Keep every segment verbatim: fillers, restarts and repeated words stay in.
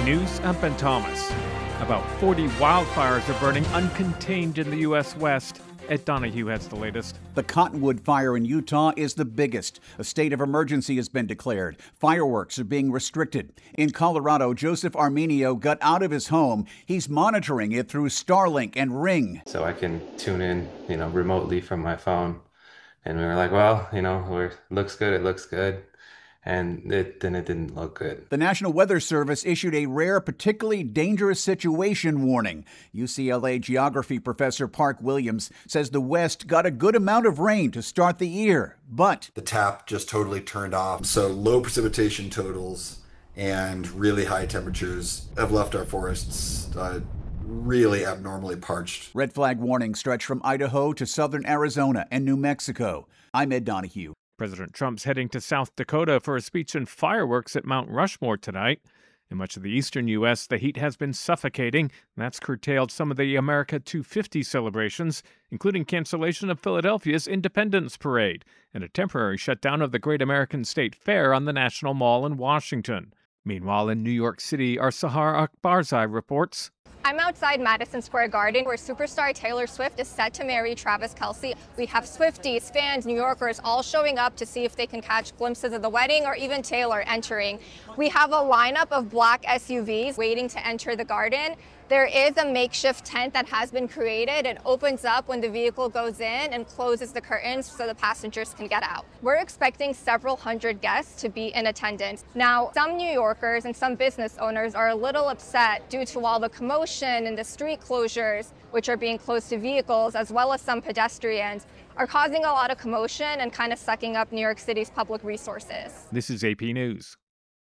News, I'm Ben Thomas. About forty wildfires are burning uncontained in the U S West. Ed Donahue has the latest. The Cottonwood Fire in Utah is the biggest. A state of emergency has been declared. Fireworks are being restricted. In Colorado, Joseph Armenio got out of his home. He's monitoring it through Starlink and Ring. So I can tune in, you know, remotely from my phone. And we were like, well, you know, we're, looks good, it looks good. And it, then it didn't look good. The National Weather Service issued a rare, particularly dangerous situation warning. U C L A geography professor Park Williams says the West got a good amount of rain to start the year, but the tap just totally turned off. So low precipitation totals and really high temperatures have left our forests uh, really abnormally parched. Red flag warnings stretch from Idaho to southern Arizona and New Mexico. I'm Ed Donahue. President Trump's heading to South Dakota for a speech and fireworks at Mount Rushmore tonight. In much of the eastern U S, the heat has been suffocating. That's curtailed some of the America two fifty celebrations, including cancellation of Philadelphia's Independence Parade and a temporary shutdown of the Great American State Fair on the National Mall in Washington. Meanwhile, in New York City, our Sahar Akbarzai reports. I'm outside Madison Square Garden, where superstar Taylor Swift is set to marry Travis Kelce. We have Swifties, fans, New Yorkers all showing up to see if they can catch glimpses of the wedding or even Taylor entering. We have a lineup of black S U Vs waiting to enter the garden. There is a makeshift tent that has been created. It opens up when the vehicle goes in and closes the curtains so the passengers can get out. We're expecting several hundred guests to be in attendance. Now, some New Yorkers and some business owners are a little upset due to all the commotion and the street closures, which are being closed to vehicles, as well as some pedestrians, are causing a lot of commotion and kind of sucking up New York City's public resources. This is A P News.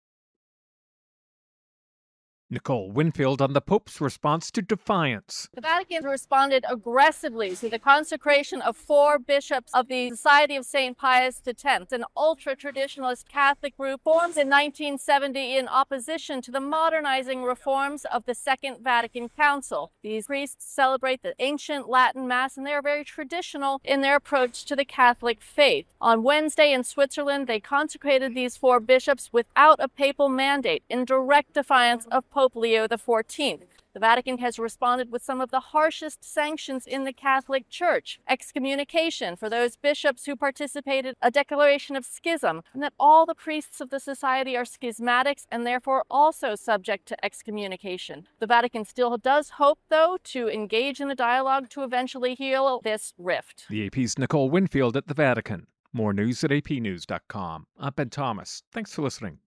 Nicole Winfield on the Pope's response to defiance. The Vatican responded aggressively to the consecration of four bishops of the Society of Saint Pius X, an ultra-traditionalist Catholic group formed in nineteen seventy in opposition to the modernizing reforms of the Second Vatican Council. These priests celebrate the ancient Latin Mass, and they are very traditional in their approach to the Catholic faith. On Wednesday in Switzerland, they consecrated these four bishops without a papal mandate, in direct defiance of Pope Leo the fourteenth. The Vatican has responded with some of the harshest sanctions in the Catholic Church: excommunication for those bishops who participated, a declaration of schism, and that all the priests of the society are schismatics and therefore also subject to excommunication. The Vatican still does hope, though, to engage in a dialogue to eventually heal this rift. The A P's Nicole Winfield at the Vatican. More news at A P news dot com. I'm Ben Thomas. Thanks for listening.